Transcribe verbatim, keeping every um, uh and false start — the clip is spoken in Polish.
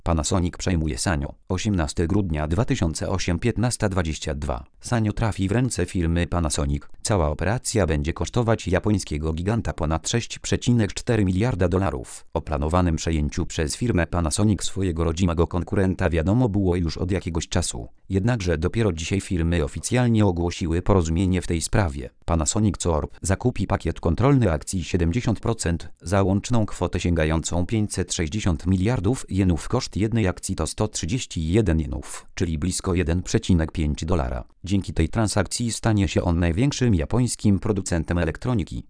Panasonic przejmuje Sanyo. osiemnastego grudnia dwa tysiące ósmego, piętnasta dwadzieścia dwa. Sanyo trafi w ręce firmy Panasonic. Cała operacja będzie kosztować japońskiego giganta ponad sześć przecinek cztery miliarda dolarów. O planowanym przejęciu przez firmę Panasonic swojego rodzimego konkurenta wiadomo było już od jakiegoś czasu. Jednakże dopiero dzisiaj firmy oficjalnie ogłosiły porozumienie w tej sprawie. Panasonic Corp zakupi pakiet kontrolny akcji siedemdziesiąt procent za łączną kwotę sięgającą pięćset sześćdziesiąt miliardów jenów. Koszt jednej akcji to sto trzydzieści jeden jenów, czyli blisko jeden przecinek pięć dolara. Dzięki tej transakcji stanie się on największym japońskim producentem elektroniki.